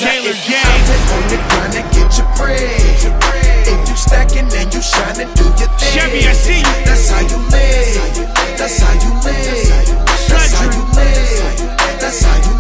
Taylor if you Gang. out there on the grind and get your bread, if you stacking and you shining, do your thing. Chevy, I see you. That's how you live. That's how you live. That's how you live. That's how you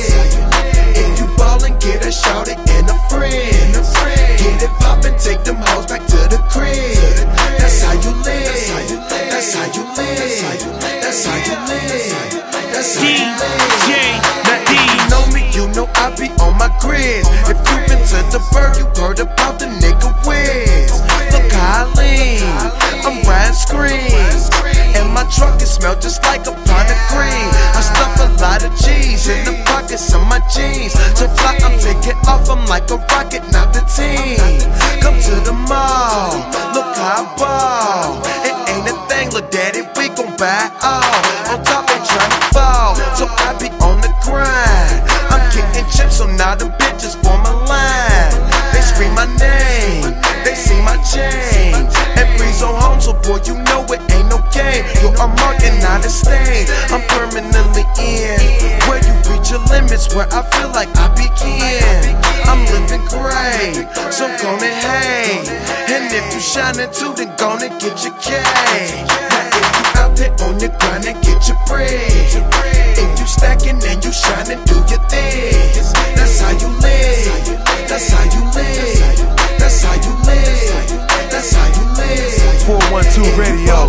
live. If you ballin', get a shawty and a friend. Get it poppin', take them hoes back to the crib. That's how you live. That's how you live. That's how you live. That's how you live. Now if you know me, you know I be on my grid. If you been to the bird, you heard about the nigga Wiz. Look how I lean, I'm riding screens, and my truck it smell just like a pint of green. I stuff a lot of cheese in the pockets of my jeans. So fly, I'm taking off, I'm like a rocket, not the team. Come to the mall, look how I ball. It ain't a thing, look daddy, we gon' buy all. On top, they tryna fall, so I be on the grind. I'm kicking chips, so now them bitches form a line. They scream my name, they see my chain. And breeze on home, so boy, you know it ain't no game. Yo, I'm marking out a stain, I'm permanently in. Where you reach your limits, where I feel like I begin. I'm living great, so gonna hate. And if you shining too, then gonna get your K. Now if you out there on your grind and get your bread, if you stacking and you shining, do your thing. That's how you live. That's how you live. That's how you live. That's how you live. 412 Radio.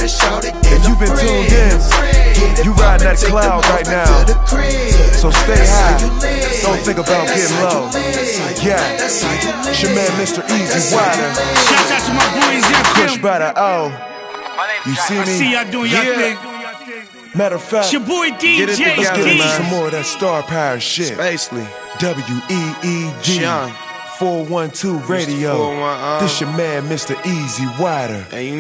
If you've been tuned in, you riding that cloud right now. So stay high. Don't think about getting low. Yeah, it's your man Mr. Easy Wider. Shout out to my boys in Push film. by the O. You see I see me? y'all doing y'all thing. Matter of fact, It's your boy let's DJ get into D. some more of that star power shit. Basically, WEED Sean. 412 Radio. 411. This your man Mr. Easy Wider. And you